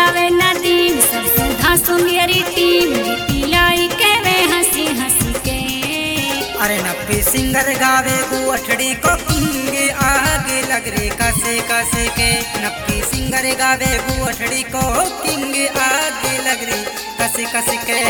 गावे नदीम सब सुधा सुमेरी टीम लाई के वे हंसी हंसी के। अरे नप्पी सिंगर गावे गुअठड़ी को किंग आगे लग रे कसे कसे के। नप्पी सिंगर गावे गुअठड़ी को किंग आगे लग रे कसे कसे के।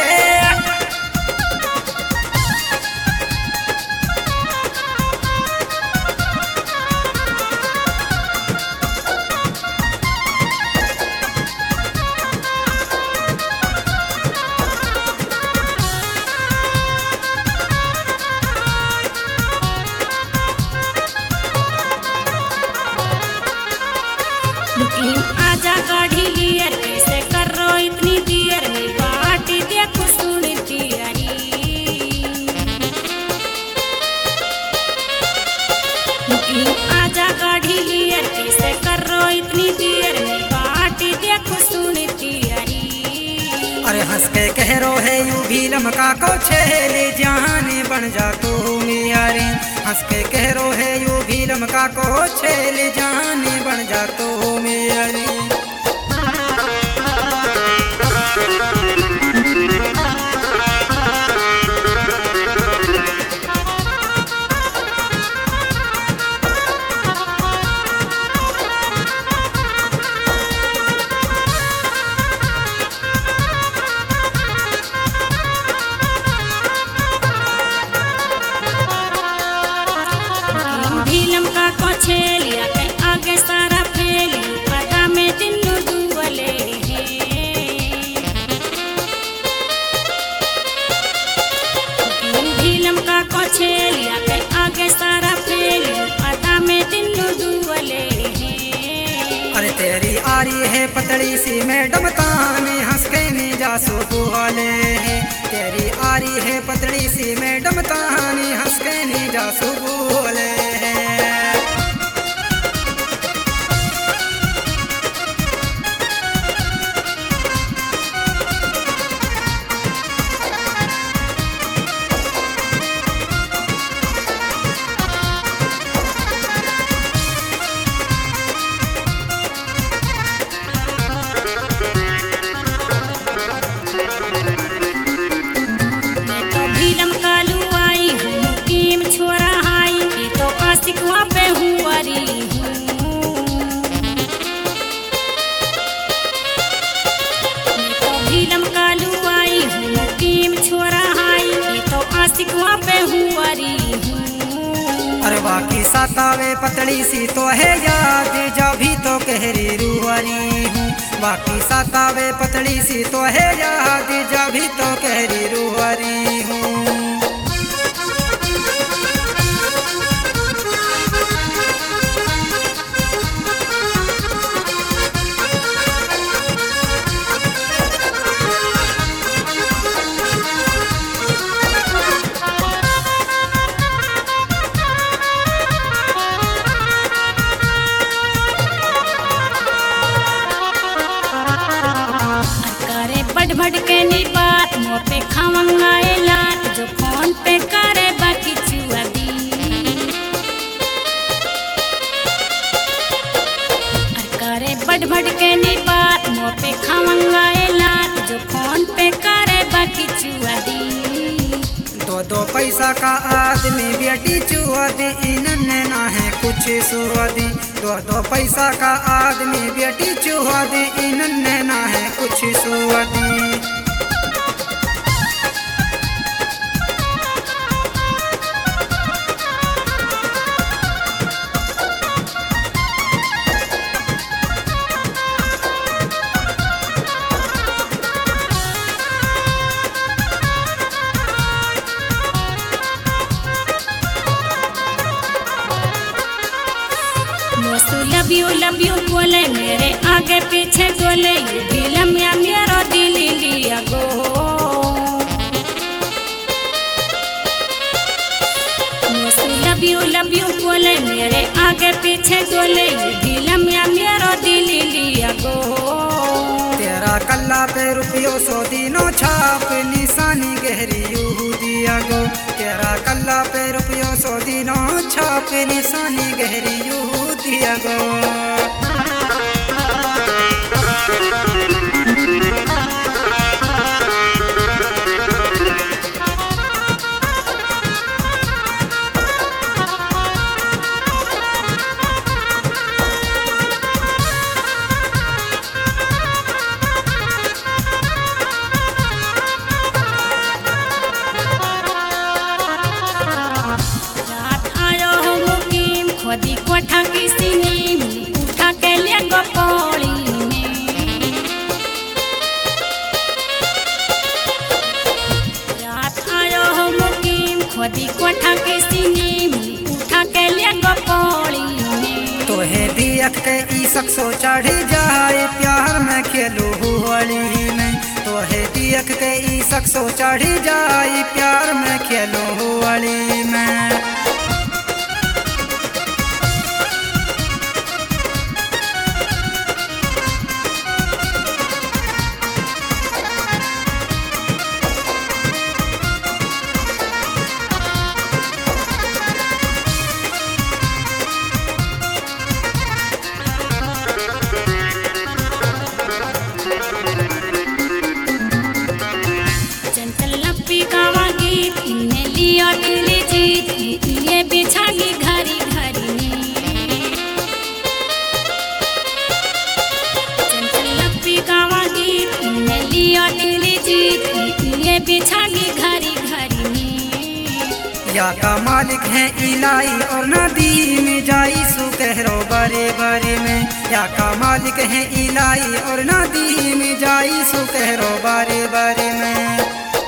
आजा गाड़ी लियर कैसे कर रो इतनी देर में बाटी देखो सुनी तियारी। आजा गाड़ी लियर कैसे कर रो इतनी देर में बाटी देखो सुनी तियारी। अरे हंस के कह रो है यू भी लमका को छेले जाने बन जा तू मियारे। हंस के कह रो है यू भी लमका को छेले जाने बन जा तू मियारे। लमका को छेलिया के आगे सारा फैली पता में दिनू दुबले भी लमका को छेलिया के आगे सारा फैली पता में दिनू दुबले। अरे तेरी आरी है पतड़ी सी मैडम ताने हंस के नी जासो बोले है। तेरी आरी है पतड़ी सी मैडम ताने हंस के नी जासो बोले है। सिकवा पे हुआरी तो भी लमका लुआई हूँ टीम छोरा हाई तो आशिकवा पे हुआरी। अरे बाकी सतावे पतड़ी सी तो है याद जा भी तो कहरी रुआरी हूँ। बाकी सतावे पतड़ी सी तो है याद जा भी तो कहरी रुआरी हूँ। बढ़ के नी बात मुँह पे खावंगाए लात जो फोन पे करे बाकी चुआ दी। करे बढ़ के नी बात मुँह पे खावंगाए लात जो फोन पे करे बाकी चुआ दी। दो पैसा का आदमी बेटी चुआ दी इन्हें ना है कुछ सुआ दी। दो पैसा का आदमी बेटी चुआ दी इन्हें ना है कुछ सुआ दी। लव यू बोले मेरे आगे पीछे बोले ये दिलम या मेरा दिल लिया गो। लव यू बोले मेरे आगे पीछे बोले ये दिलम या मेरा दिल लिया गो। तेरा कल्ला पे रुपयों 100 दिनों छाप निशानी गहरी दिया गो। तेरा कल्ला पे रुपयों 100 दिनों छाप निशानी गहरी दिया गो। देख के ई शख्सो चढ़ी जाए प्यार में खेलो होली में। तो है देख के ई शख्सो चढ़ी जाए प्यार में खेलो होली में। बिछागी घरी घरी चंचल लपी गावा गीत ने लिया दिली जीत ये बिछागी घरी घरी। या का मालिक है इलाई और नदी में जाई सो कहरो बरे बरे में। या का मालिक है इलाई और नदी में जाई सो कहरो बरे बरे में।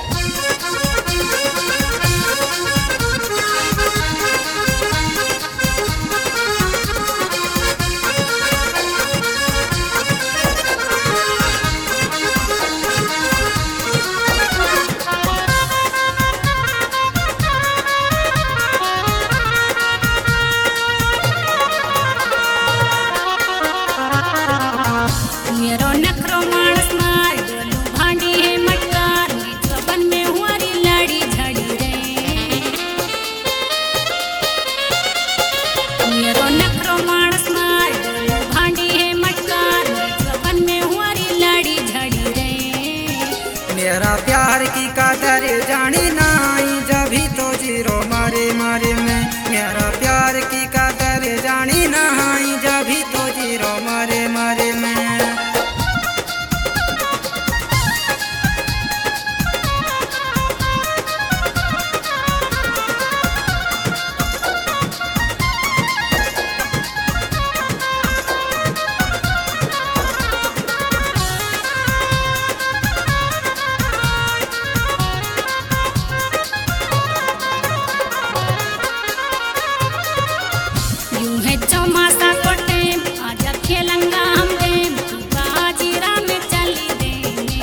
मेरो नखरो मानस मार डोलू भांडी है मटकार चौबन में हुआरी लड़ी झड़ी रे। मेरो नखरो मानस मार डोलू भांडी है मटकार चौबन में हुआरी लड़ी झड़ी रे। मेरा प्यार की कादर जानी नाई जभी तो जीरो मारे मारे में। मेरा प्यार की कादर जानी नाई जभी तो जीरो मारे मारे में। चौमासा को टेम आजा खेलंगा हम टेम बाजीरा में चली देंगे।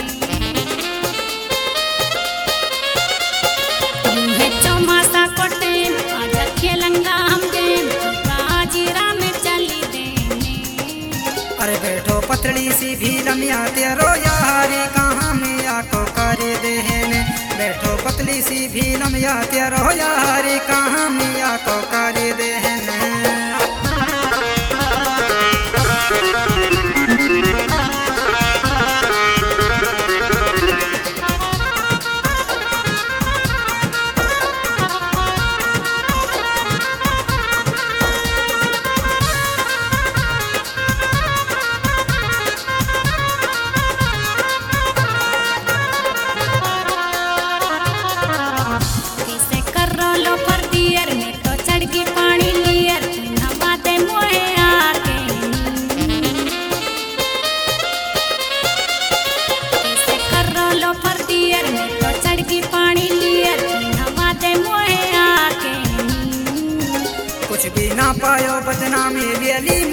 यूं चौमासा को टेम आजा खेलंगा हम टेम बाजीरा में चली देंगे। अरे बैठो पतली सी भी लमिया तेरो यारी कहाँ में आको करे देने। बैठो पतली सी भी लमिया तेरो यारी कहाँ में आको करे देने। कुछ भी ना पायो बदनामी वेली